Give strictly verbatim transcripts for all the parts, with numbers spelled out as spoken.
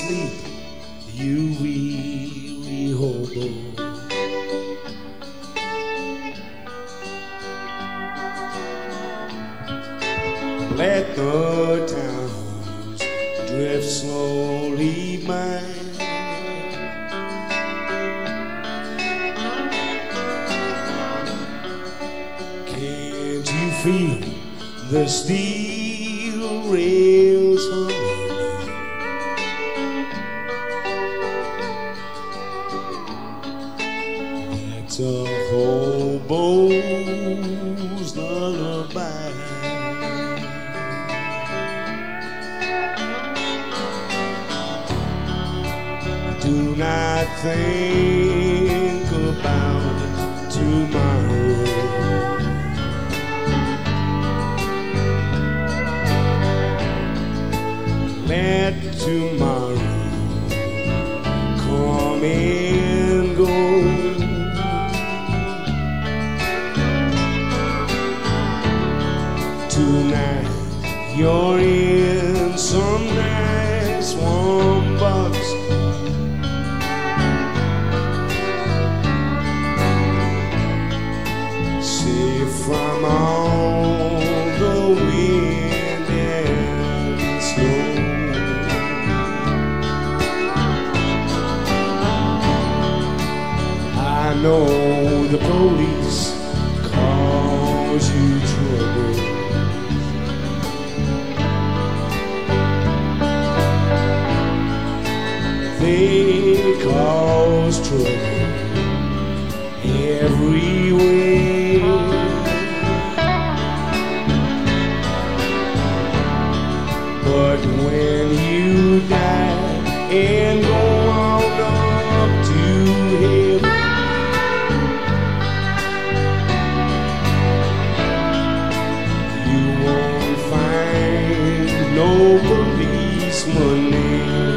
sleep, you weary hobo. Let the towns drift slowly by. Can't you feel the steel rails humming? It's a hobo's lullaby. Do not think about tomorrow. Let tomorrow come and go. Tonight you're in some nice warm box. From all the wind and snow, I know the police cause you trouble. They cause trouble everywhere. But when you die and go on up to heaven, you won't find no policeman there.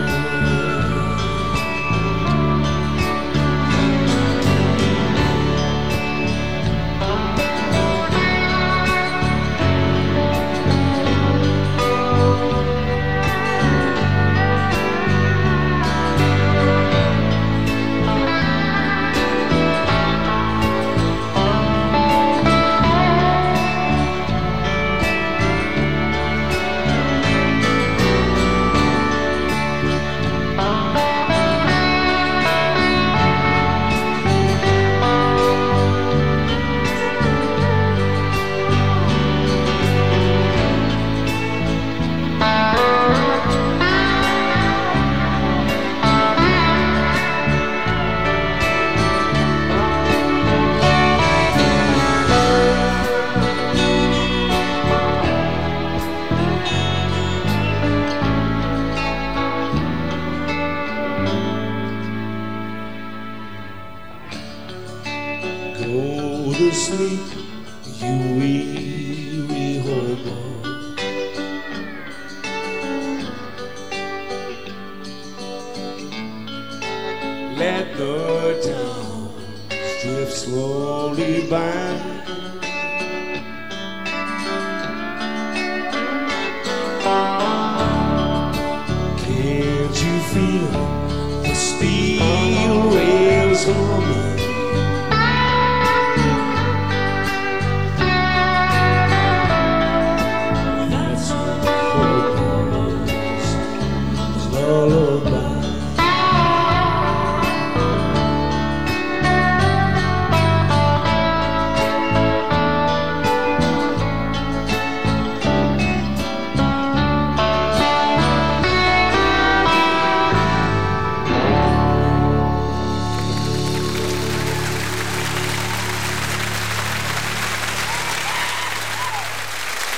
Go to sleep, you weary hobo. Let the towns drift slowly by. Can't you feel the steel rails humming?